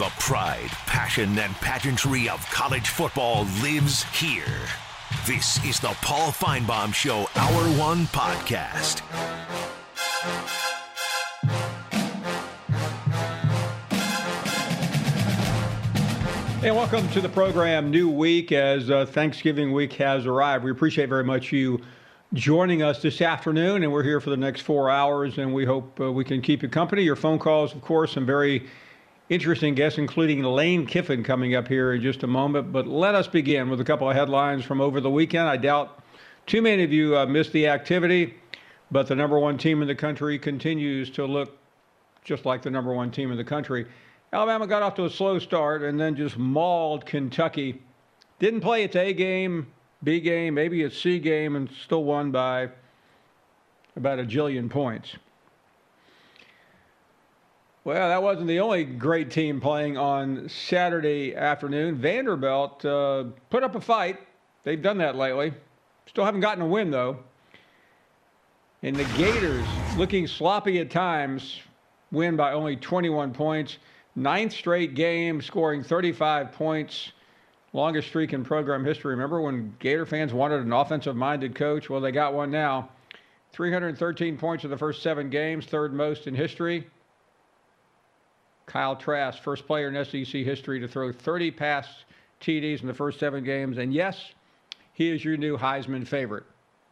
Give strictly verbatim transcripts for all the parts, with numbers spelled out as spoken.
The pride, passion, and pageantry of college football lives here. This is the Paul Finebaum Show Hour One Podcast. Hey, welcome to the program. New week as uh, Thanksgiving week has arrived. We appreciate very much you joining us this afternoon, and we're here for the next four hours, and we hope uh, we can keep you company. Your phone calls, of course, some very interesting guests, including Lane Kiffin coming up here in just a moment. But let us begin with a couple of headlines from over the weekend. I doubt too many of you uh, missed the activity, but the number one team in the country continues to look just like the number one team in the country. Alabama got off to a slow start and then just mauled Kentucky. Didn't play its A game, B game, maybe its C game, and still won by about a jillion points. Well, that wasn't the only great team playing on Saturday afternoon. Vanderbilt uh, put up a fight. They've done that lately. Still haven't gotten a win, though. And the Gators, looking sloppy at times, win by only twenty-one points. Ninth straight game, scoring thirty-five points. Longest streak in program history. Remember when Gator fans wanted an offensive-minded coach? Well, they got one now. three hundred thirteen points in the first seven games, third most in history. Kyle Trask, first player in S E C history to throw thirty pass T Ds in the first seven games. And yes, he is your new Heisman favorite.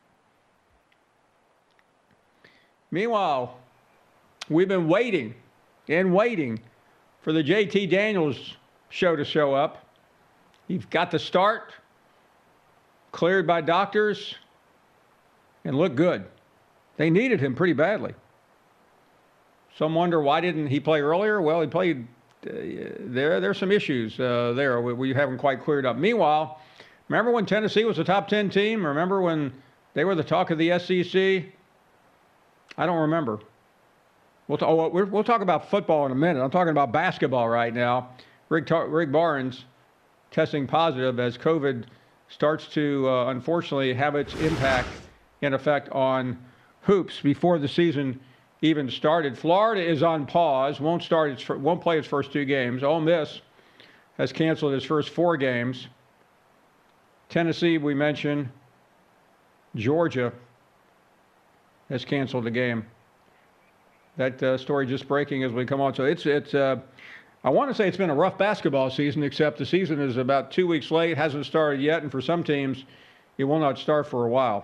Meanwhile, we've been waiting and waiting for the J T Daniels show to show up. He's got the start, cleared by doctors, and looked good. They needed him pretty badly. Some wonder why didn't he play earlier? Well, he played. Uh, there, there's some issues uh, there we, we haven't quite cleared up. Meanwhile, remember when Tennessee was a top ten team? Remember when they were the talk of the S E C? I don't remember. We'll, t- oh, we're, we'll talk about football in a minute. I'm talking about basketball right now. Rick, Ta- Rick Barnes testing positive as COVID starts to, uh, unfortunately, have its impact and effect on hoops before the season even started. Florida is on pause, won't start its, won't play its first two games. Ole Miss has canceled its first four games. Tennessee, we mentioned. Georgia has canceled the game. That uh, story just breaking as we come on. So it's, it's uh, I want to say it's been a rough basketball season, except the season is about two weeks late, hasn't started yet, and for some teams, it will not start for a while.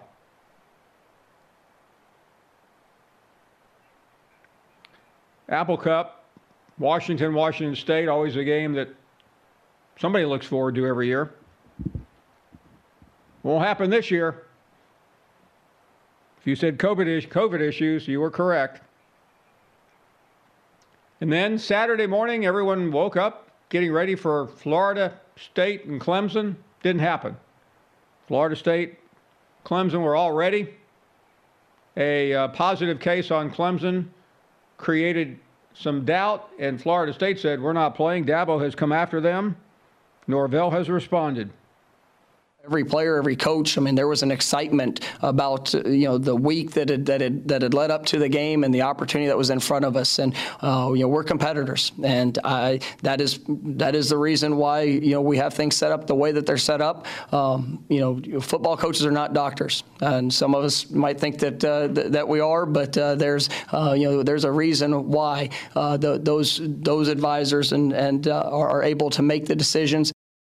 Apple Cup, Washington, Washington State, always a game that somebody looks forward to every year. Won't happen this year. If you said COVID, is- COVID issues, you were correct. And then Saturday morning, everyone woke up getting ready for Florida State and Clemson. Didn't happen. Florida State, Clemson were all ready. A uh, positive case on Clemson created some doubt, and Florida State said, we're not playing. Dabo has come after them. Norvell has responded. Every player, every coach, I mean, there was an excitement about, you know, the week that had, that had, that had led up to the game and the opportunity that was in front of us. And, uh, you know, we're competitors. And I, that is that is the reason why, you know, we have things set up the way that they're set up. Um, you know, football coaches are not doctors. And some of us might think that uh, th- that we are, but uh, there's, uh, you know, there's a reason why uh, the, those those advisors and, and uh, are, are able to make the decisions.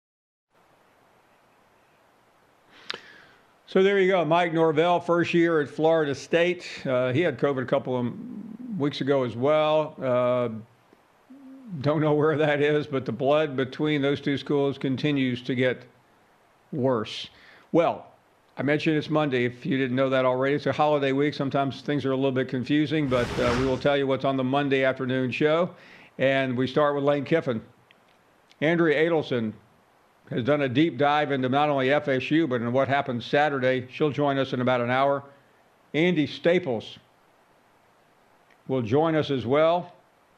So there you go, Mike Norvell, first year at Florida State. Uh, he had COVID a couple of weeks ago as well. Uh, don't know where that is, but the blood between those two schools continues to get worse. Well, I mentioned it's Monday. If you didn't know that already, it's a holiday week. Sometimes things are a little bit confusing, but uh, we will tell you what's on the Monday afternoon show. And we start with Lane Kiffin. Andrea Adelson has done a deep dive into not only F S U, but in what happened Saturday. She'll join us in about an hour. Andy Staples will join us as well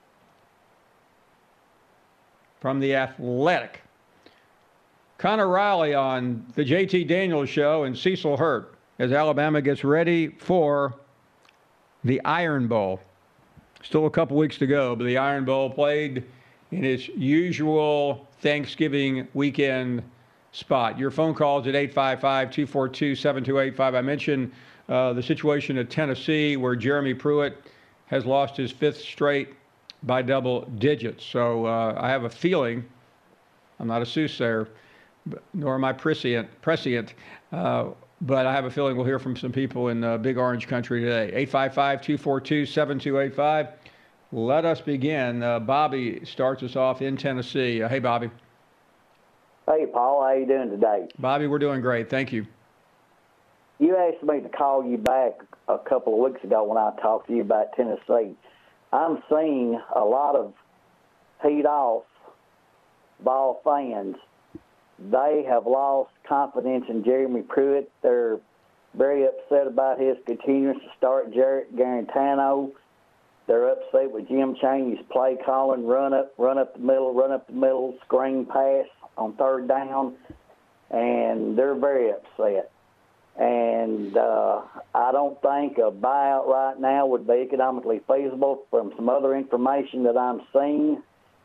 from The Athletic. Connor Riley on the J T Daniels Show and Cecil Hurt as Alabama gets ready for the Iron Bowl. Still a couple weeks to go, but the Iron Bowl played in its usual Thanksgiving weekend spot. Your phone calls at eight five five, two four two, seven two eight five. I mentioned uh, the situation at Tennessee where Jeremy Pruitt has lost his fifth straight by double digits. So uh, I have a feeling, I'm not a soothsayer, nor am I prescient, prescient uh, but I have a feeling we'll hear from some people in uh, Big Orange Country today. eight five five, two four two, seven two eight five. Let us begin. Uh, Bobby starts us off in Tennessee. Uh, hey, Bobby. Hey, Paul. How you doing today? Bobby, we're doing great. Thank you. You asked me to call you back a couple of weeks ago when I talked to you about Tennessee. I'm seeing a lot of peed-off ball fans. They have lost confidence in Jeremy Pruitt. They're very upset about his continuance to start Jarrett Garantano. They're upset with Jim Chaney's play calling, run up, run up the middle, run up the middle, screen pass on third down, and they're very upset. And uh, I don't think a buyout right now would be economically feasible from some other information that I'm seeing.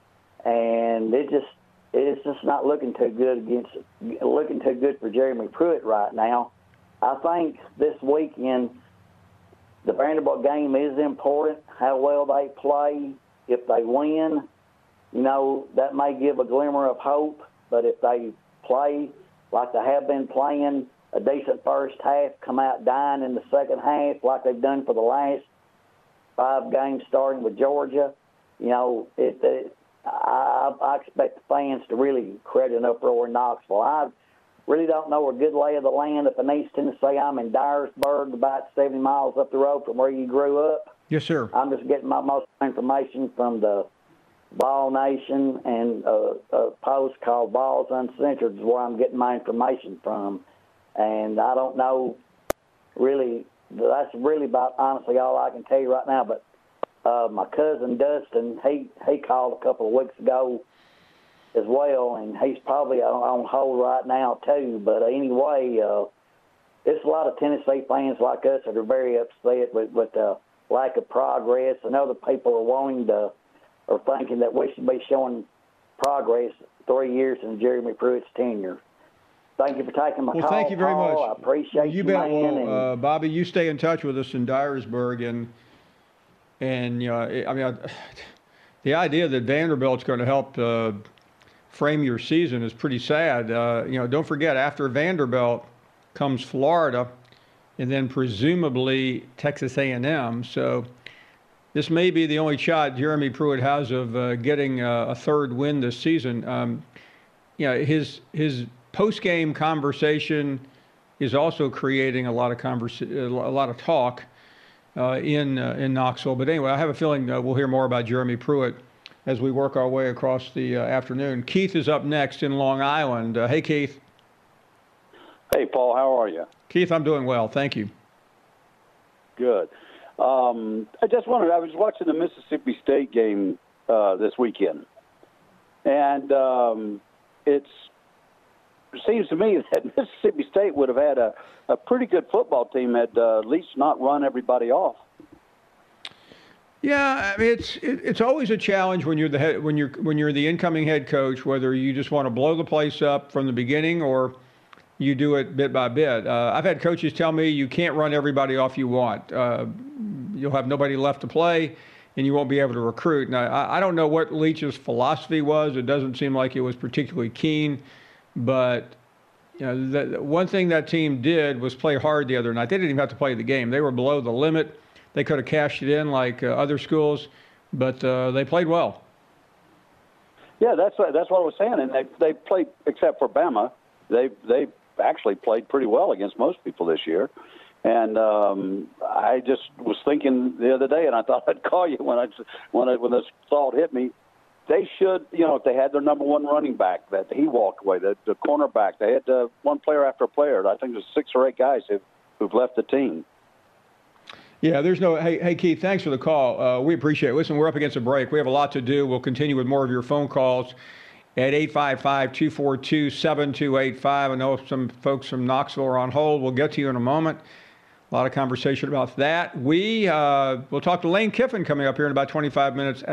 And it just it's just not looking too good against looking too good for Jeremy Pruitt right now. I think this weekend the Vanderbilt game is important. How well they play, if they win, you know, that may give a glimmer of hope. But if they play like they have been playing, a decent first half, come out dying in the second half like they've done for the last five games starting with Georgia, you know, it, it, I, I expect the fans to really create an uproar in Knoxville. I really don't know a good lay of the land up in East Tennessee. I'm in Dyersburg, about seventy miles up the road from where you grew up. Yes, sir. I'm just getting my most information from the Ball Nation and a, a post called Balls Uncensored is where I'm getting my information from. And I don't know really, that's really about honestly all I can tell you right now. But uh, my cousin Dustin, he, he called a couple of weeks ago as well, and he's probably on, on hold right now too. But anyway, uh, there's a lot of Tennessee fans like us that are very upset with, with the lack of progress, and other people are wanting to, are thinking that we should be showing progress three years in Jeremy Pruitt's tenure. Thank you for taking my well, call. Well, thank you very Paul. much. I appreciate you. You bet. Well, uh, Bobby, you stay in touch with us in Dyersburg, and and you know, I mean, I, the idea that Vanderbilt's going to help uh, frame your season is pretty sad. Uh, you know, don't forget, after Vanderbilt comes Florida, and then presumably Texas A and M. So this may be the only shot Jeremy Pruitt has of uh, getting uh, a third win this season. Um, you know, his his post-game conversation is also creating a lot of conversa- a lot of talk uh, in uh, in Knoxville. But anyway, I have a feeling uh, we'll hear more about Jeremy Pruitt as we work our way across the uh, afternoon. Keith is up next in Long Island. Uh, hey, Keith. Hey, Paul. How are you? Keith, I'm doing well. Thank you. Good. Um, I just wondered, I was watching the Mississippi State game uh, this weekend, and um, it's it seems to me that Mississippi State would have had a, a pretty good football team had uh, Leach not run everybody off. Yeah, I mean it's it, it's always a challenge when you're the head, when you're when you're the incoming head coach, whether you just want to blow the place up from the beginning or you do it bit by bit. Uh, I've had coaches tell me you can't run everybody off you want. Uh, you'll have nobody left to play, and you won't be able to recruit. Now, I, I don't know what Leach's philosophy was. It doesn't seem like it was particularly keen. But you know, the, one thing that team did was play hard the other night. They didn't even have to play the game. They were below the limit. They could have cashed it in like uh, other schools, but uh, they played well. Yeah, that's what, that's what I was saying. And they they played, except for Bama, they they actually played pretty well against most people this year. And um, I just was thinking the other day, and I thought I'd call you when I when I, when this thought hit me. They should, you know, if they had their number one running back that he walked away, the, the cornerback, they had uh, one player after player. I think there's six or eight guys who've, who've left the team. Yeah, there's no, hey, hey Keith, thanks for the call. Uh, we appreciate it. Listen, we're up against a break. We have a lot to do. We'll continue with more of your phone calls at eight five five, two four two, seven two eight five. I know some folks from Knoxville are on hold. We'll get to you in a moment. A lot of conversation about that. We uh, will talk to Lane Kiffin coming up here in about twenty-five minutes as well.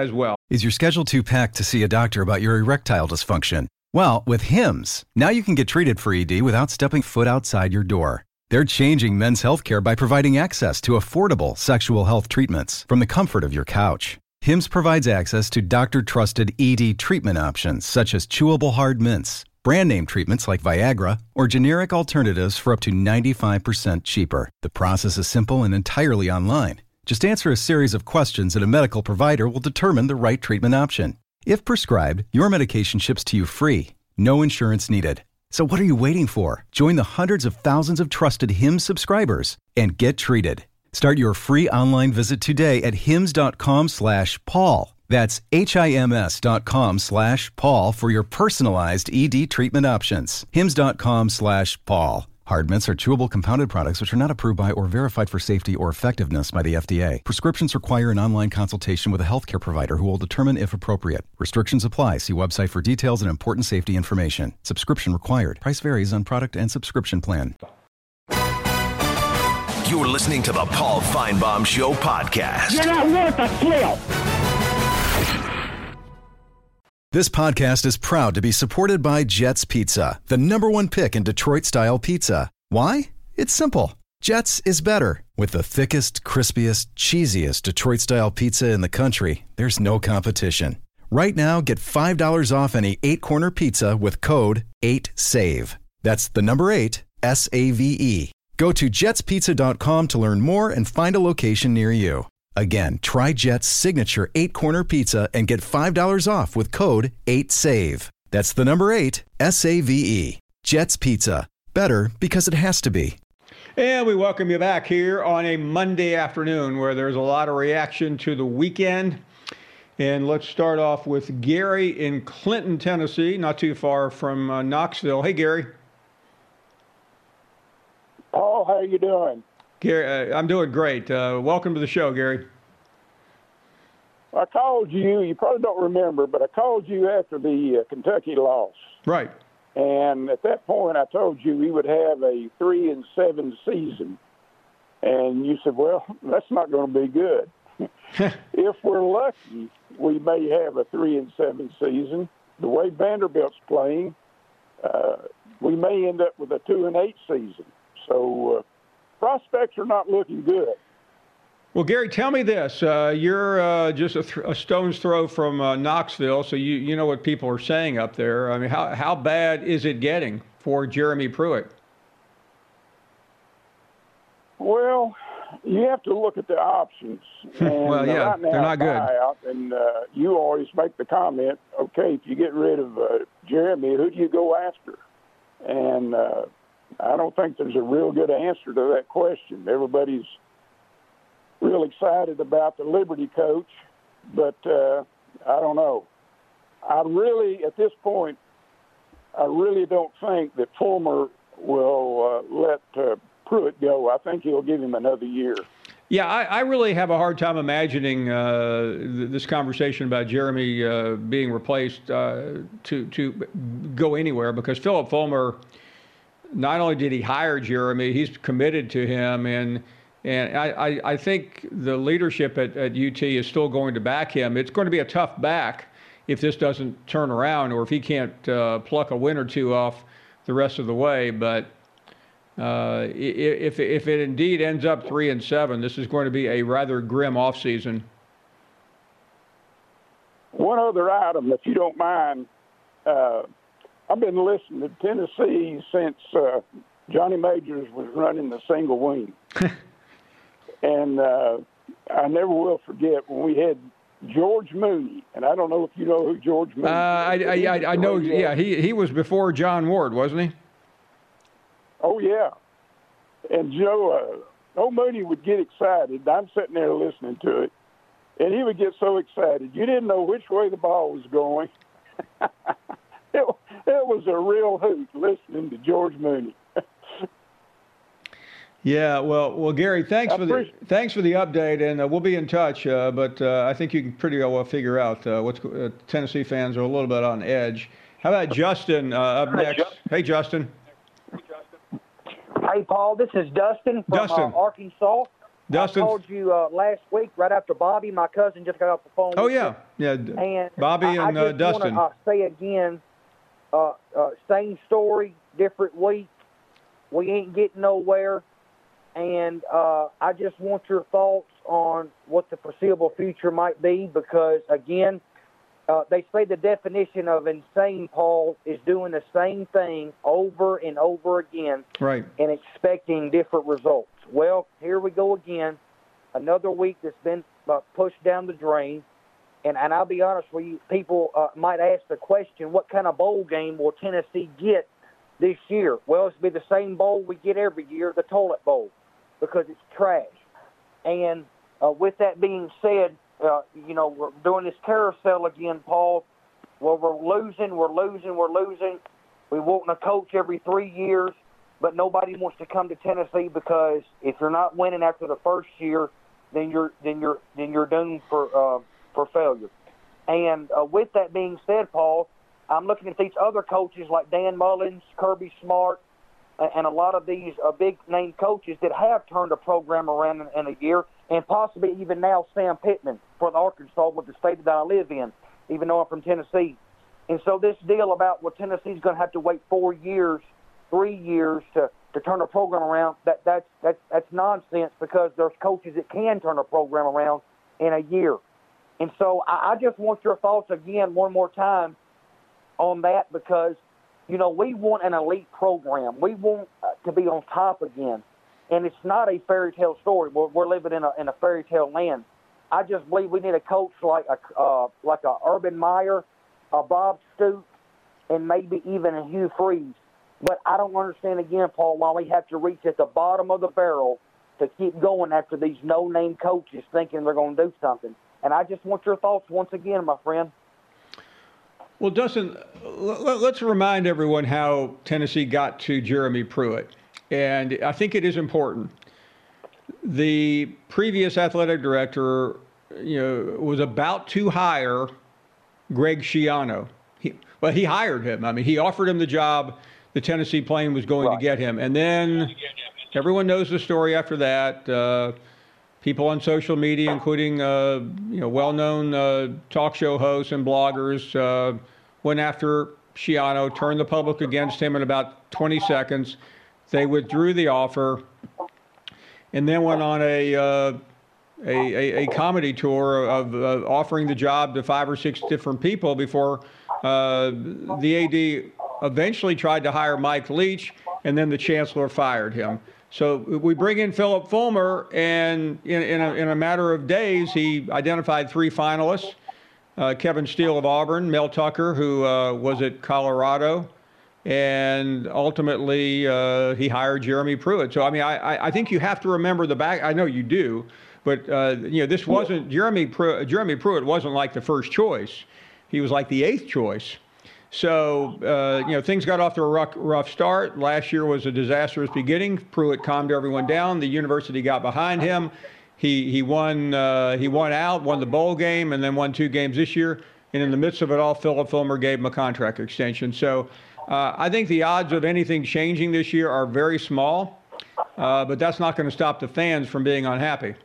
Is your schedule too packed to see a doctor about your erectile dysfunction? Well, with Hims, now you can get treated for E D without stepping foot outside your door. They're changing men's healthcare by providing access to affordable sexual health treatments from the comfort of your couch. Hims provides access to doctor-trusted E D treatment options such as chewable hard mints, brand name treatments like Viagra, or generic alternatives for up to ninety-five percent cheaper. The process is simple and entirely online. Just answer a series of questions and a medical provider will determine the right treatment option. If prescribed, your medication ships to you free. No insurance needed. So what are you waiting for? Join the hundreds of thousands of trusted Hims subscribers and get treated. Start your free online visit today at hims.com slash Paul. That's H-I-M-S dot com slash Paul for your personalized E D treatment options. Hims.com slash Paul. Hard mints are chewable compounded products which are not approved by or verified for safety or effectiveness by the F D A. Prescriptions require an online consultation with a healthcare provider who will determine if appropriate. Restrictions apply. See website for details and important safety information. Subscription required. Price varies on product and subscription plan. You're listening to the Paul Finebaum Show podcast. You're not worth a flip. This podcast is proud to be supported by Jets Pizza, the number one pick in Detroit-style pizza. Why? It's simple. Jets is better. With the thickest, crispiest, cheesiest Detroit-style pizza in the country, there's no competition. Right now, get five dollars off any eight-corner pizza with code eight save. That's the number eight, S A V E. Go to jets pizza dot com to learn more and find a location near you. Again, try Jet's signature eight-corner pizza and get five dollars off with code eight save. That's the number eight, S A V E. Jet's Pizza. Better because it has to be. And we welcome you back here on a Monday afternoon where there's a lot of reaction to the weekend. And let's start off with Gary in Clinton, Tennessee, not too far from uh, Knoxville. Hey, Gary. Paul, how you doing? Gary, uh, I'm doing great. Uh, welcome to the show, Gary. I called you. You probably don't remember, but I called you after the uh, Kentucky loss. Right. And at that point, I told you we would have a three and seven season. And you said, "Well, that's not going to be good. If we're lucky, we may have a three and seven season. The way Vanderbilt's playing, uh, we may end up with a two and eight season. So." Uh, Prospects are not looking good. Well, Gary, tell me this. Uh, you're uh, just a, th- a stone's throw from uh, Knoxville, so you, you know what people are saying up there. I mean, how, how bad is it getting for Jeremy Pruitt? Well, you have to look at the options. And well, yeah, right now, they're not good. Buyout, and uh, you always make the comment, okay, if you get rid of uh, Jeremy, who do you go after? And uh, I don't think there's a real good answer to that question. Everybody's real excited about the Liberty coach, but uh, I don't know. I really, at this point, I really don't think that Fulmer will uh, let uh, Pruitt go. I think he'll give him another year. Yeah, I, I really have a hard time imagining uh, th- this conversation about Jeremy uh, being replaced uh, to to go anywhere because Philip Fulmer. Not only did he hire Jeremy, he's committed to him, and and I, I, I think the leadership at, at U T is still going to back him. It's going to be a tough back if this doesn't turn around or if he can't uh, pluck a win or two off the rest of the way. But uh, if if it indeed ends up three and seven, this is going to be a rather grim offseason. One other item, if you don't mind. Uh, I've been listening to Tennessee since uh, Johnny Majors was running the single wing. and uh, I never will forget when we had George Mooney, and I don't know if you know who George Mooney uh, is. I, I, I, I know, yeah, he, he was before John Ward, wasn't he? Oh, yeah. And Joe, uh, old Mooney would get excited. I'm sitting there listening to it, and he would get so excited. You didn't know which way the ball was going. It, it was a real hoot listening to George Mooney. Yeah, well, well, Gary, thanks I for the thanks for the update, and uh, we'll be in touch. Uh, but uh, I think you can pretty well figure out uh, what's uh, Tennessee fans are a little bit on edge. How about Justin uh, up Hi, next? Justin. Hey, Justin. Hey, Paul. This is Dustin from Dustin. Uh, Arkansas. Dustin. I called you uh, last week right after Bobby, my cousin, just got off the phone. Oh, with yeah. you. Yeah. And Bobby I, and I uh, just Dustin. I'll say again, uh, uh, same story, different week. We ain't getting nowhere. And uh, I just want your thoughts on what the foreseeable future might be because, again, uh, they say the definition of insane, Paul, is doing the same thing over and over again right. and expecting different results. Well, here we go again. Another week that's been uh, pushed down the drain. And, and I'll be honest with you, people uh, might ask the question, what kind of bowl game will Tennessee get this year? Well, it's be the same bowl we get every year, the toilet bowl, because it's trash. And uh, with that being said, uh, you know, we're doing this carousel again, Paul. Well, we're losing, we're losing, we're losing. We want a coach every three years, but nobody wants to come to Tennessee because if you're not winning after the first year, then you're then you're then you're doomed for uh, for failure. And uh, with that being said, Paul, I'm looking at these other coaches like Dan Mullins, Kirby Smart, and a lot of these uh, big-name coaches that have turned a program around in, in a year, and possibly even now Sam Pittman for the Arkansas with the state that I live in, even though I'm from Tennessee. And so this deal about, well, Tennessee's going to have to wait four years, three years to, to turn a program around, that, that's, that's, that's nonsense because there's coaches that can turn a program around in a year. And so I, I just want your thoughts again one more time on that because – you know, we want an elite program. We want uh, to be on top again. And it's not a fairy tale story. We're, we're living in a, in a fairy tale land. I just believe we need a coach like a, uh, like a Urban Meyer, a Bob Stoops, and maybe even a Hugh Freeze. But I don't understand, again, Paul, why we have to reach at the bottom of the barrel to keep going after these no-name coaches thinking they're going to do something. And I just want your thoughts once again, my friend. Well, Dustin, let's remind everyone how Tennessee got to Jeremy Pruitt. And I think it is important. The previous athletic director, you know, was about to hire Greg Schiano. He, well, he hired him. I mean, he offered him the job. The Tennessee plane was going right. to get him. And then everyone knows the story after that. Uh, People on social media, including uh, you know well-known uh, talk show hosts and bloggers, uh, went after Schiano, turned the public against him in about twenty seconds. They withdrew the offer, and then went on a uh, a, a, a comedy tour of uh, offering the job to five or six different people before uh, the A D eventually tried to hire Mike Leach, and then the chancellor fired him. So we bring in Philip Fulmer, and in, in, a, in a matter of days, he identified three finalists, uh, Kevin Steele of Auburn, Mel Tucker, who uh, was at Colorado, and ultimately uh, he hired Jeremy Pruitt. So, I mean, I, I think you have to remember the back. I know you do, but, uh, you know, this wasn't, Jeremy Pruitt, Jeremy Pruitt wasn't like the first choice. He was like the eighth choice. So, uh, you know, things got off to a rough, rough start. Last year was a disastrous beginning. Pruitt calmed everyone down. The university got behind him. He he won uh, he won out, won the bowl game, and then won two games this year. And in the midst of it all, Philip Fulmer gave him a contract extension. So uh, I think the odds of anything changing this year are very small, uh, but that's not going to stop the fans from being unhappy.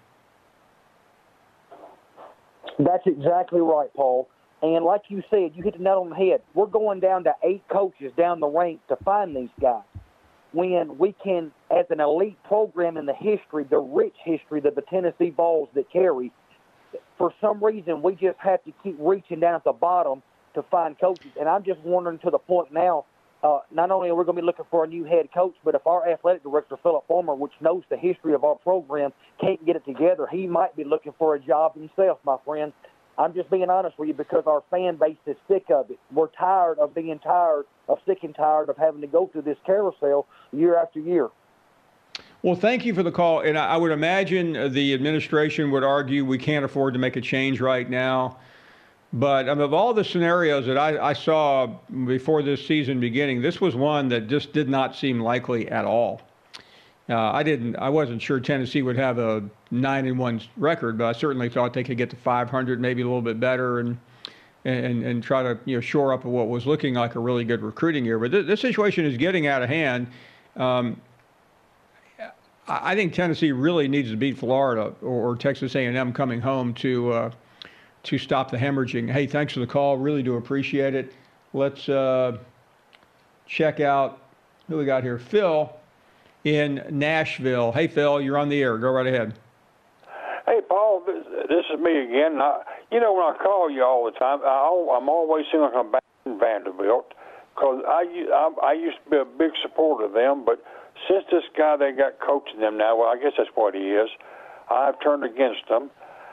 That's exactly right, Paul. And like you said, you hit the nail on the head. We're going down to eight coaches down the rank to find these guys. When we can, as an elite program in the history, the rich history that the Tennessee Vols that carry, for some reason we just have to keep reaching down at the bottom to find coaches. And I'm just wondering to the point now, uh, not only are we going to be looking for a new head coach, but if our athletic director, Philip Fulmer, which knows the history of our program, can't get it together, he might be looking for a job himself, my friend. I'm just being honest with you because our fan base is sick of it. We're tired of being tired, of sick and tired of having to go through this carousel year after year. Well, thank you for the call. And I would imagine the administration would argue we can't afford to make a change right now. But um, of all the scenarios that I, I saw before this season beginning, this was one that just did not seem likely at all. Uh, I didn't. I wasn't sure Tennessee would have a nine and one record, but I certainly thought they could get to five hundred, maybe a little bit better, and and and try to you know shore up what was looking like a really good recruiting year. But th- this situation is getting out of hand. Um, I think Tennessee really needs to beat Florida or, or Texas A and M coming home to uh, to stop the hemorrhaging. Hey, thanks for the call. Really do appreciate it. Let's uh, check out who we got here. Phil in Nashville. Hey, Phil, you're on the air. Go right ahead. Hey, Paul, this, this is me again. I, you know, when I call you all the time, I, I'm always seem like I'm back in Vanderbilt because I, I, I used to be a big supporter of them, but since this guy they got coaching them now, well, I guess that's what he is, I've turned against him.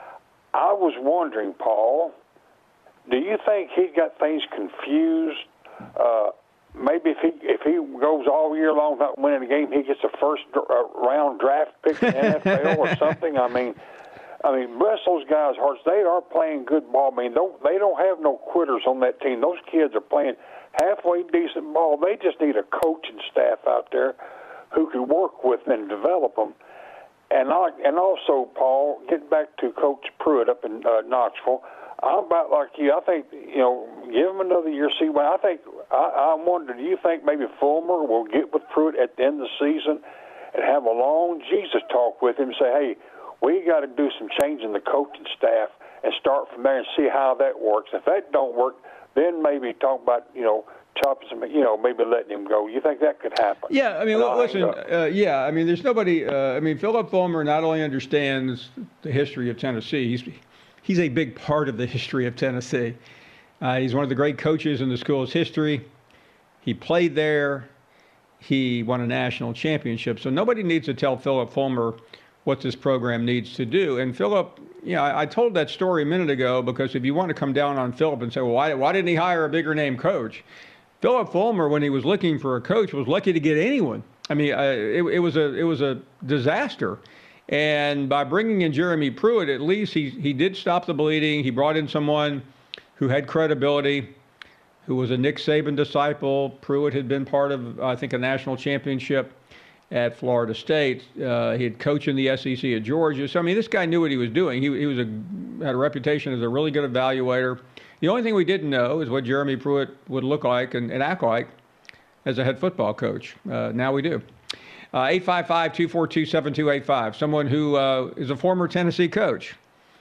I was wondering, Paul, do you think he got things confused? Uh, maybe if he if he goes all year long without winning a game, he gets a first uh, round draft pick in the N F L or something. I mean, I mean, bless those guys' hearts. They are playing good ball. I mean, don't, they don't have no quitters on that team. Those kids are playing halfway decent ball. They just need a coaching staff out there who can work with and develop them. And I, and also, Paul, getting back to Coach Pruitt up in uh, Knoxville, I'm about like you. I think, you know, give him another year, see what I think. I, I wonder, do you think maybe Fulmer will get with Pruitt at the end of the season and have a long Jesus talk with him and say, hey, we got to do some change in the coaching staff and start from there and see how that works. If that don't work, then maybe talk about, you know, chopping some, you know, maybe letting him go. You think that could happen? Yeah, I mean, well, listen, uh, yeah, I mean, there's nobody, uh, I mean, Philip Fulmer not only understands the history of Tennessee, he's, he's a big part of the history of Tennessee. Uh, he's one of the great coaches in the school's history. He played there. He won a national championship. So nobody needs to tell Philip Fulmer what this program needs to do. And Philip, you know, I, I told that story a minute ago because if you want to come down on Philip and say, well, why, why didn't he hire a bigger name coach? Philip Fulmer, when he was looking for a coach, was lucky to get anyone. I mean, uh, it, it was a it was a disaster. And by bringing in Jeremy Pruitt, at least he he did stop the bleeding. He brought in someone who had credibility, who was a Nick Saban disciple. Pruitt had been part of, I think, a national championship at Florida State. Uh, he had coached in the S E C at Georgia. So, I mean, this guy knew what he was doing. He, he was a, had a reputation as a really good evaluator. The only thing we didn't know is what Jeremy Pruitt would look like and, and act like as a head football coach. Uh, now we do. Uh, eight five five, two four two, seven two eight five, someone who uh, is a former Tennessee coach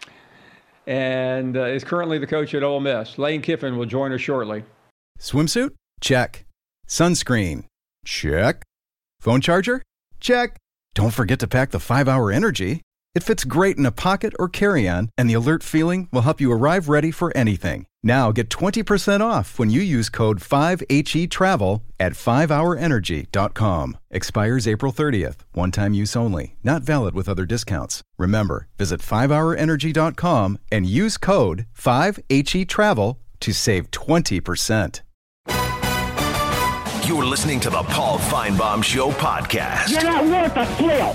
and uh, is currently the coach at Ole Miss. Lane Kiffin will join us shortly. Swimsuit? Check. Sunscreen? Check. Phone charger? Check. Don't forget to pack the five hour Energy. It fits great in a pocket or carry-on, and the alert feeling will help you arrive ready for anything. Now get twenty percent off when you use code five H E travel at five hour energy dot com. Expires April thirtieth. One-time use only. Not valid with other discounts. Remember, visit five hour energy dot com and use code five H E travel to save twenty percent. You're listening to the Paul Feinbaum Show podcast. You're not worth a flip.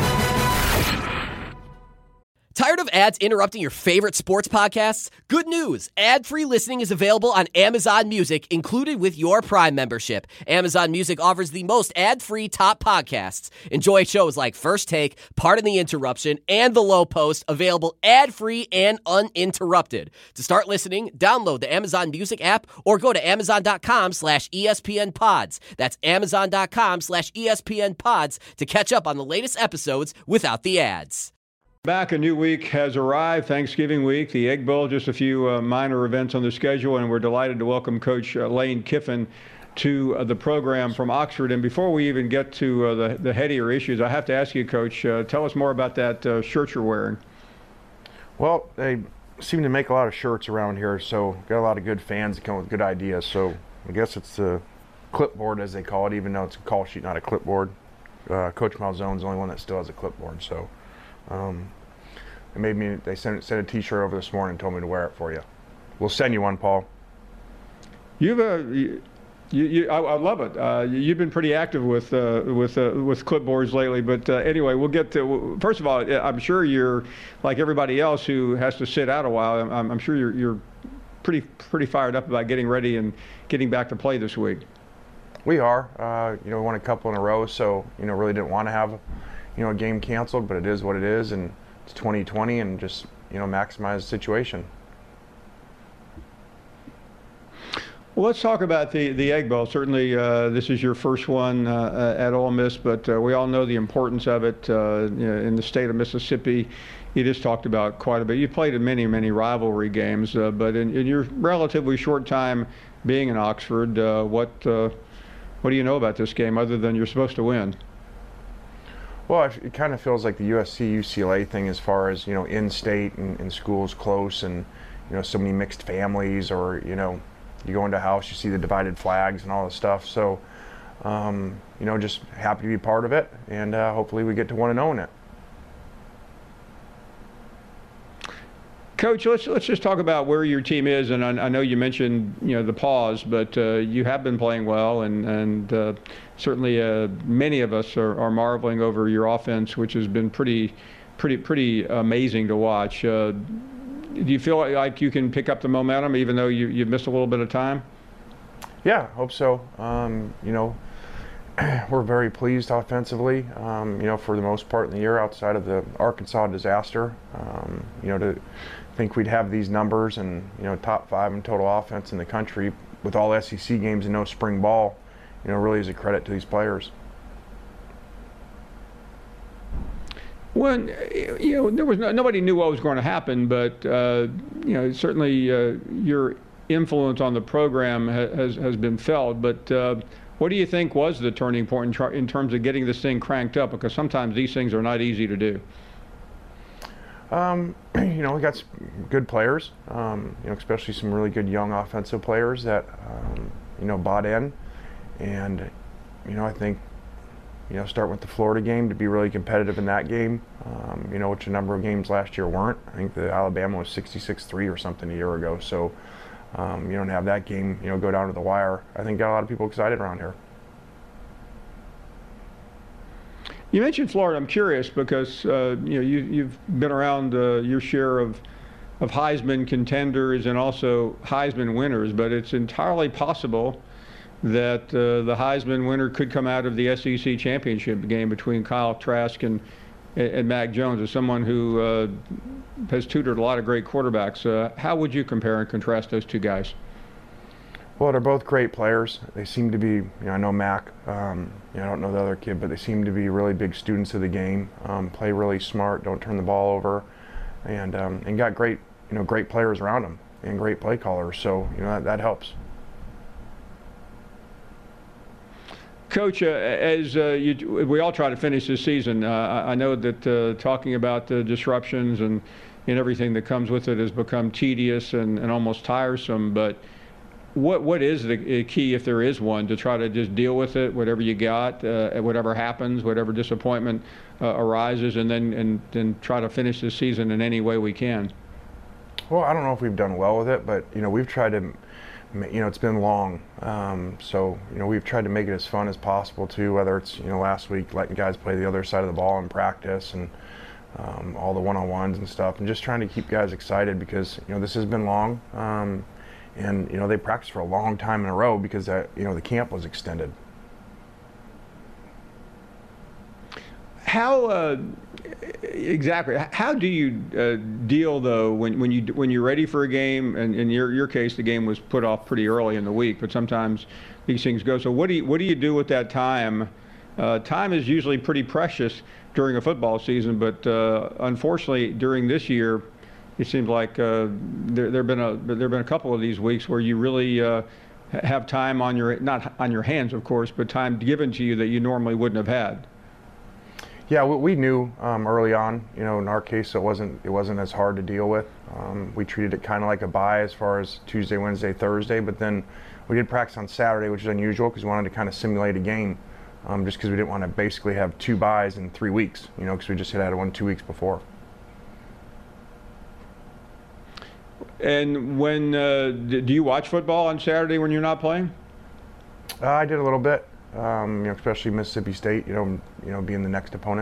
Tired of ads interrupting your favorite sports podcasts? Good news! Ad-free listening is available on Amazon Music, included with your Prime membership. Amazon Music offers the most ad-free top podcasts. Enjoy shows like First Take, Pardon the Interruption, and The Low Post, available ad-free and uninterrupted. To start listening, download the Amazon Music app or go to amazon.com slash ESPN pods. That's amazon.com slash ESPN pods to catch up on the latest episodes without the ads. Back, a new week has arrived, Thanksgiving week, the Egg Bowl, just a few uh, minor events on the schedule, and we're delighted to welcome Coach uh, Lane Kiffin to uh, the program from Oxford. And before we even get to uh, the, the headier issues, I have to ask you, Coach, uh, tell us more about that uh, shirt you're wearing. Well, they seem to make a lot of shirts around here, so got a lot of good fans that come with good ideas. So I guess it's a clipboard, as they call it, even though it's a call sheet, not a clipboard. Uh, Coach Malzone's the only one that still has a clipboard, so... Um, they made me. They sent sent a T-shirt over this morning and told me to wear it for you. We'll send you one, Paul. You've uh, you, you, I, I love it. Uh, you've been pretty active with uh, with uh, with clipboards lately. But uh, anyway, we'll get to. First of all, I'm sure you're like everybody else who has to sit out a while. I'm, I'm sure you're you're pretty pretty fired up about getting ready and getting back to play this week. We are. Uh, you know, we won a couple in a row, so you know, really didn't want to have. You know, a game canceled, but it is what it is, and it's twenty twenty, and just, you know, maximize the situation. Well, let's talk about the, the Egg Bowl. Certainly, uh, this is your first one uh, at Ole Miss, but uh, we all know the importance of it uh, you know, in the state of Mississippi. You just talked about quite a bit. You played in many, many rivalry games, uh, but in, in your relatively short time being in Oxford, uh, what uh, what do you know about this game other than you're supposed to win? Well, it kind of feels like the U S C U C L A thing as far as, you know, in-state and, and schools close and, you know, so many mixed families, or, you know, you go into a house, you see the divided flags and all this stuff. So, um, you know, just happy to be part of it, and uh, hopefully we get to one and own it. Coach, let's let's just talk about where your team is, and I, I know you mentioned you know the pause, but uh, you have been playing well, and and uh, certainly uh, many of us are, are marveling over your offense, which has been pretty, pretty, pretty amazing to watch. Uh, do you feel like you can pick up the momentum, even though you you've missed a little bit of time? Yeah, hope so. Um, you know, we're very pleased offensively. Um, you know, for the most part in the year, outside of the Arkansas disaster. Um, you know, to think we'd have these numbers and, you know, top five in total offense in the country with all S E C games and no spring ball, you know, really is a credit to these players. When you know there was no, nobody knew what was going to happen, but uh, you know certainly uh, your influence on the program ha has has been felt. But uh, what do you think was the turning point in, in terms of getting this thing cranked up? Because sometimes these things are not easy to do. Um, you know, we got some good players, um, you know, especially some really good young offensive players that, um, you know, bought in. And, you know, I think, you know, start with the Florida game to be really competitive in that game, um, you know, which a number of games last year weren't. I think the Alabama was sixty-six three or something a year ago. So, um, you don't have that game, you know, go down to the wire. I think got a lot of people excited around here. You mentioned Florida. I'm curious because uh, you know you, you've been around uh, your share of of Heisman contenders and also Heisman winners, but it's entirely possible that uh, the Heisman winner could come out of the S E C championship game between Kyle Trask and and Mac Jones, as someone who uh, has tutored a lot of great quarterbacks. Uh, how would you compare and contrast those two guys? Well, they're both great players. They seem to be, you know, I know Mac, um, you know, I don't know the other kid, but they seem to be really big students of the game, um, play really smart, don't turn the ball over, and um, and got great, you know, great players around them and great play callers. So, you know, that, that helps. Coach, uh, as uh, you, we all try to finish this season, uh, I know that uh, talking about the disruptions and, and everything that comes with it has become tedious and, and almost tiresome, but What what is the key, if there is one, to try to just deal with it, whatever you got, uh, whatever happens, whatever disappointment uh, arises, and then and then try to finish the season in any way we can? Well, I don't know if we've done well with it, but you know we've tried to, you know, it's been long, um, so you know we've tried to make it as fun as possible too. Whether it's you know last week letting guys play the other side of the ball in practice and um, all the one-on-ones and stuff, and just trying to keep guys excited because you know this has been long. Um, And, you know, they practiced for a long time in a row because, that, you know, the camp was extended. How uh, exactly? How do you uh, deal though when when you when you're ready for a game? And in your your case, the game was put off pretty early in the week, but sometimes these things go. So what do you what do you do with that time? Uh, time is usually pretty precious during a football season, but uh, unfortunately during this year, it seems like uh, there there've been a there've been a couple of these weeks where you really uh, have time on your not on your hands, of course, but time given to you that you normally wouldn't have had. Yeah, we, we knew um, early on. You know, in our case, it wasn't it wasn't as hard to deal with. Um, we treated it kind of like a bye as far as Tuesday, Wednesday, Thursday, but then we did practice on Saturday, which is unusual because we wanted to kind of simulate a game, um, just because we didn't want to basically have two byes in three weeks. You know, because we just had had one two weeks before. And when uh, do you watch football on Saturday when you're not playing? Uh, I did a little bit, um, you know, especially Mississippi State. You know, you know, being the next opponent.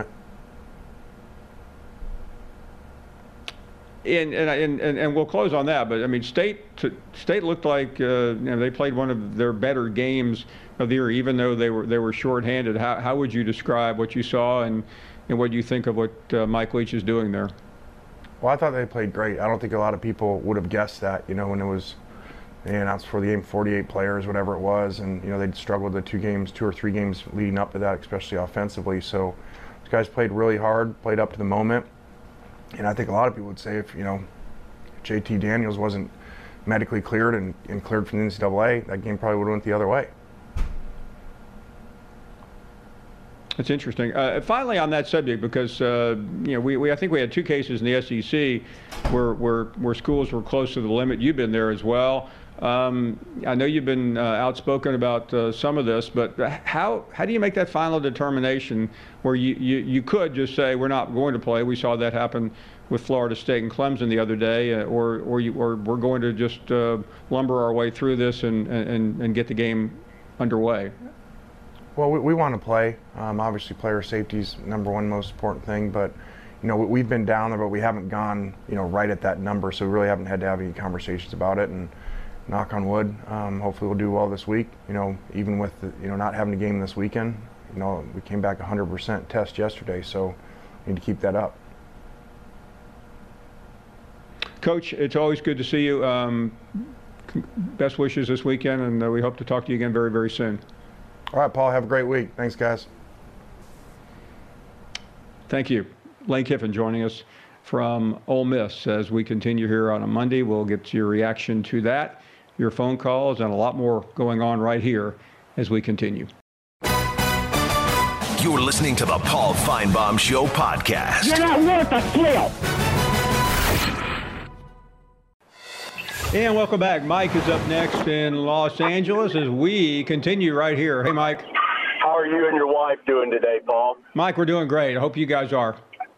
And and and and, and we'll close on that. But I mean, State State looked like uh, you know, they played one of their better games of the year, even though they were they were shorthanded. How how would you describe what you saw and and what you think of what uh, Mike Leach is doing there? Well, I thought they played great. I don't think a lot of people would have guessed that, you know, when it was They announced for the game forty-eight players, whatever it was, and you know they'd struggled the two games, two or three games leading up to that, especially offensively. So these guys played really hard, played up to the moment, and I think a lot of people would say if you know J T Daniels wasn't medically cleared and, and cleared from the N C double A, that game probably would have went the other way. That's interesting. Uh, finally, on that subject, because uh, you know, we, we I think we had two cases in the S E C where where where schools were close to the limit. You've been there as well. Um, I know you've been uh, outspoken about uh, some of this, but how how do you make that final determination where you, you, you could just say we're not going to play? We saw that happen with Florida State and Clemson the other day, uh, or or, you, or we're going to just uh, lumber our way through this and, and, and get the game underway. Well, we, we want to play. Um, obviously, player safety is number one most important thing. But you know, we, we've been down there, but we haven't gone, you know, right at that number. So we really haven't had to have any conversations about it. And knock on wood, um, hopefully we'll do well this week. You know, even with the, you know not having a game this weekend, you know, we came back one hundred percent test yesterday. So we need to keep that up. Coach, it's always good to see you. Um, best wishes this weekend, and uh, we hope to talk to you again very, very soon. All right, Paul, have a great week. Thanks, guys. Thank you. Lane Kiffin joining us from Ole Miss as we continue here on a Monday. We'll get your reaction to that, your phone calls, and a lot more going on right here as we continue. You're listening to the Paul Finebaum Show podcast. You're not worth a flip. And welcome back. Mike is up next in Los Angeles as we continue right here. Hey, Mike. How are you and your wife doing today, Paul? Mike, we're doing great. I hope you guys are.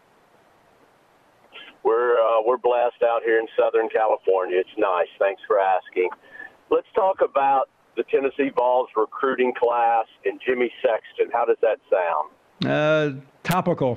We're uh, we're blessed out here in Southern California. It's nice. Thanks for asking. Let's talk about the Tennessee Vols recruiting class and Jimmy Sexton. How does that sound? Uh, topical.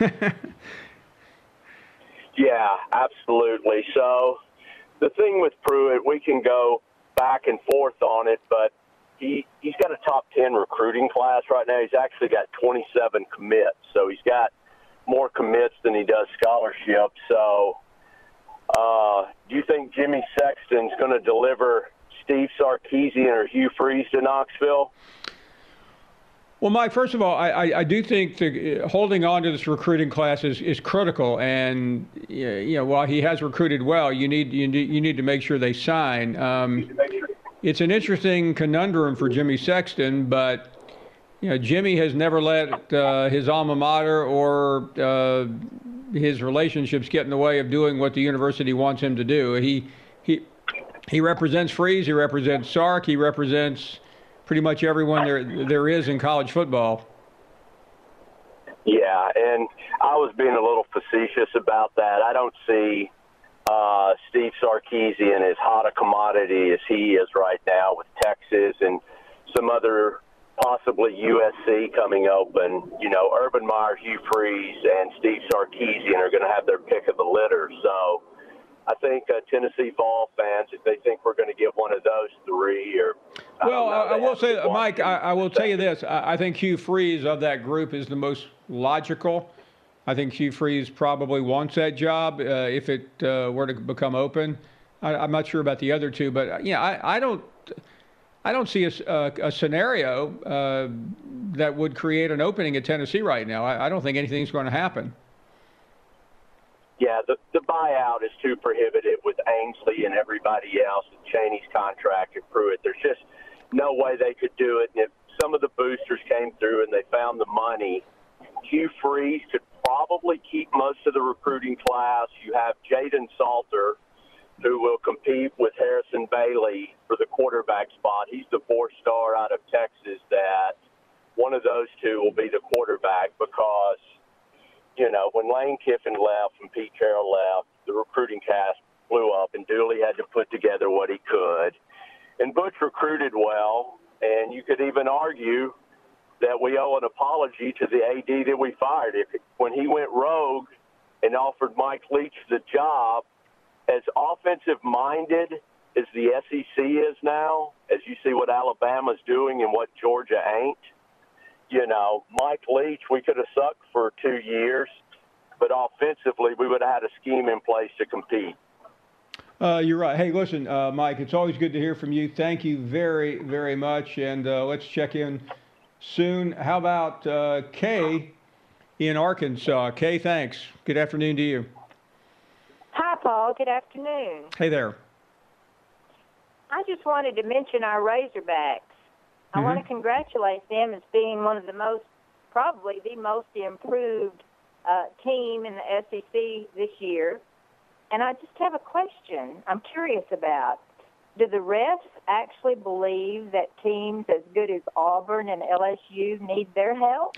Yeah, absolutely. So the thing with Pruitt, we can go back and forth on it, but he, he's got a top ten recruiting class right now. He's actually got twenty-seven commits. So he's got more commits than he does scholarships. So uh, do you think Jimmy Sexton's going to deliver Steve Sarkisian or Hugh Freeze to Knoxville? Well, Mike, first of all, I, I, I do think the, uh, holding on to this recruiting class is, is critical. And, you know, while he has recruited well, you need you need, you need to make sure they sign. Um, it's an interesting conundrum for Jimmy Sexton, but, you know, Jimmy has never let uh, his alma mater or uh, his relationships get in the way of doing what the university wants him to do. He he he represents Freeze. He represents Sark. He represents pretty much everyone there there is in college football. Yeah, and I was being a little facetious about that. I don't see uh, Steve Sarkisian as hot a commodity as he is right now with Texas and some other possibly U S C coming open. You know, Urban Meyer, Hugh Freeze, and Steve Sarkisian are going to have their pick of the litter. So I think uh, Tennessee Vol fans, if they think we're going to get one of those three, or I well, know, I, I will say, want Mike, I, I will tell you this: I, I think Hugh Freeze of that group is the most logical. I think Hugh Freeze probably wants that job uh, if it uh, were to become open. I, I'm not sure about the other two, but yeah, I, I don't, I don't see a, a, a scenario uh, that would create an opening at Tennessee right now. I, I don't think anything's going to happen. Yeah, the, the buyout is too prohibitive with Ainsley and everybody else and Chaney's contract at Pruitt. There's just no way they could do it. And if some of the boosters came through and they found the money, Hugh Freeze could probably keep most of the recruiting class. You have Jaden Salter, who will compete with Harrison Bailey for the quarterback spot. He's the four-star out of Texas that one of those two will be the quarterback because – you know, when Lane Kiffin left and Pete Carroll left, the recruiting cast blew up, and Dooley had to put together what he could. And Butch recruited well, and you could even argue that we owe an apology to the A D that we fired. If when he went rogue and offered Mike Leach the job, as offensive-minded as the S E C is now, as you see what Alabama's doing and what Georgia ain't, you know, Mike Leach, we could have sucked for two years, but offensively we would have had a scheme in place to compete. Uh, you're right. Hey, listen, uh, Mike, it's always good to hear from you. Thank you very, very much. And uh, let's check in soon. How about uh, Kay in Arkansas? Kay, thanks. Good afternoon to you. Hi, Paul. Good afternoon. Hey there. I just wanted to mention our Razorbacks. I Mm-hmm. want to congratulate them as being one of the most, probably the most improved uh, team in the S E C this year. And I just have a question I'm curious about. Do the refs actually believe that teams as good as Auburn and L S U need their help?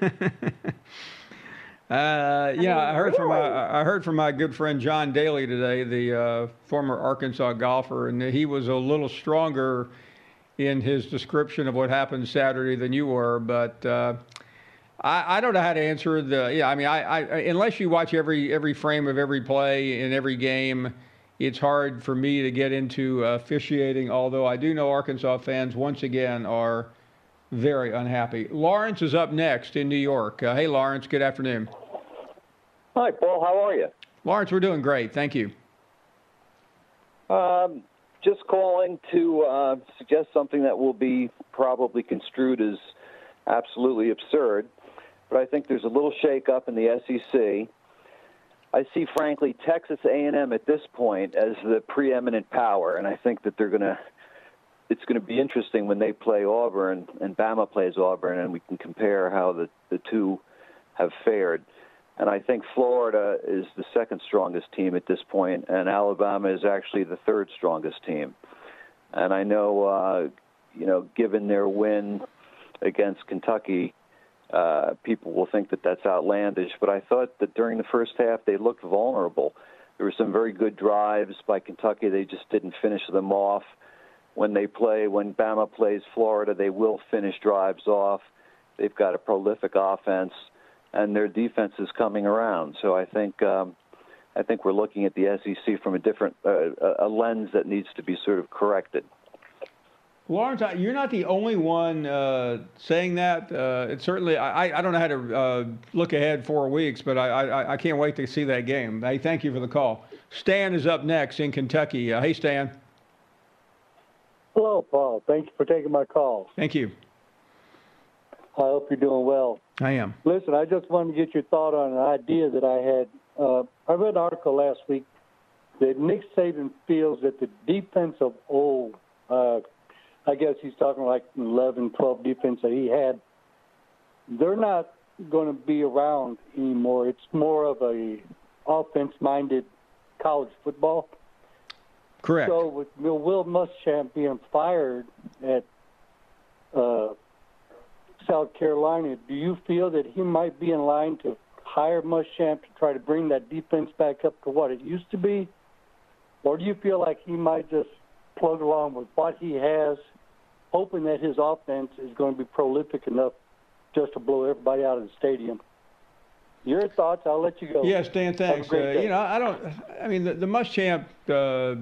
Uh, yeah, I, mean, heard from really? my, I heard from my good friend John Daly today, the uh, former Arkansas golfer, and he was a little stronger in his description of what happened Saturday than you were. But uh, I, I don't know how to answer the. Yeah, I mean, I, I unless you watch every every frame of every play in every game, it's hard for me to get into uh, officiating. Although I do know Arkansas fans once again are very unhappy. Lawrence is up next in New York. Uh, hey, Lawrence, good afternoon. Hi, Paul. How are you? Lawrence, we're doing great. Thank you. Um, just calling to uh, suggest something that will be probably construed as absolutely absurd, but I think there's a little shakeup in the S E C. I see, frankly, Texas A and M at this point as the preeminent power, and I think that they're going to it's going to be interesting when they play Auburn and Bama plays Auburn, and we can compare how the, the two have fared. And I think Florida is the second strongest team at this point, and Alabama is actually the third strongest team. And I know, uh, you know, given their win against Kentucky, uh, people will think that that's outlandish. But I thought that during the first half they looked vulnerable. There were some very good drives by Kentucky. They just didn't finish them off. When they play, when Bama plays Florida, they will finish drives off. They've got a prolific offense, and their defense is coming around. So I think um, I think we're looking at the S E C from a different uh, a lens that needs to be sort of corrected. Lawrence, you're not the only one uh, saying that. Uh, it's certainly I, I don't know how to uh, look ahead four weeks, but I, I I can't wait to see that game. Hey, thank you for the call. Stan is up next in Kentucky. Uh, hey, Stan. Hello, Paul. Thank you for taking my call. Thank you. I hope you're doing well. I am. Listen, I just wanted to get your thought on an idea that I had. Uh, I read an article last week that Nick Saban feels that the defense of old, uh, I guess he's talking like eleven, twelve defense that he had, they're not going to be around anymore. It's more of a offense-minded college football. Correct. So with Will Muschamp being fired at uh, South Carolina, do you feel that he might be in line to hire Muschamp to try to bring that defense back up to what it used to be? Or do you feel like he might just plug along with what he has, hoping that his offense is going to be prolific enough just to blow everybody out of the stadium? Your thoughts? I'll let you go. Yes, Dan, thanks. Uh, you know, I don't, I mean, the, the Muschamp uh,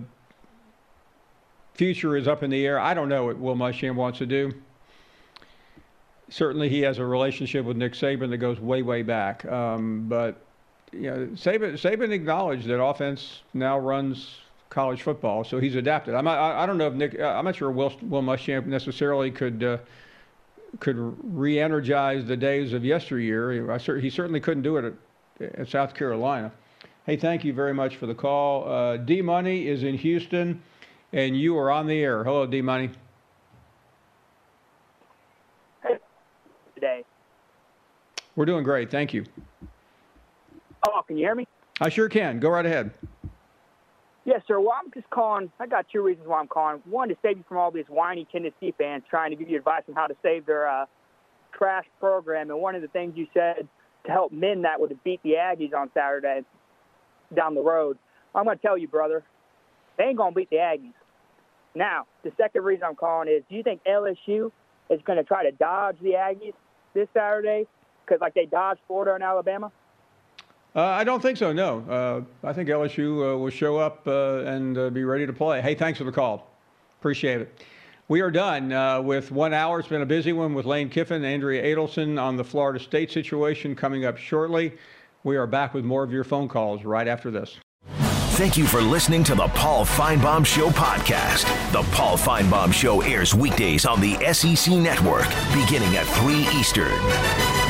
future is up in the air. I don't know what Will Muschamp wants to do. Certainly, he has a relationship with Nick Saban that goes way, way back. Um, but you know, Saban, Saban acknowledged that offense now runs college football, so he's adapted. I'm not, I, I don't know if Nick. I'm not sure Will, Will Muschamp necessarily could uh, could re-energize the days of yesteryear. I, he certainly couldn't do it at, at South Carolina. Hey, thank you very much for the call. Uh, D Money is in Houston, and you are on the air. Hello, D Money. Today. We're doing great. Thank you. Oh, can you hear me? I sure can. Go right ahead. Yes, sir. Well, I'm just calling. I got two reasons why I'm calling. One, to save you from all these whiny Tennessee fans trying to give you advice on how to save their uh, trash program. And one of the things you said to help mend that would have beat the Aggies on Saturday down the road. I'm going to tell you, brother, they ain't going to beat the Aggies. Now, the second reason I'm calling is, do you think L S U is going to try to dodge the Aggies this Saturday? Because, like, they dodged Florida and Alabama? Uh, I don't think so, no. Uh, I think L S U uh, will show up uh, and uh, be ready to play. Hey, thanks for the call. Appreciate it. We are done uh, with one hour. It's been a busy one with Lane Kiffin, Andrea Adelson on the Florida State situation coming up shortly. We are back with more of your phone calls right after this. Thank you for listening to the Paul Feinbaum Show podcast. The Paul Feinbaum Show airs weekdays on the S E C Network, beginning at three Eastern.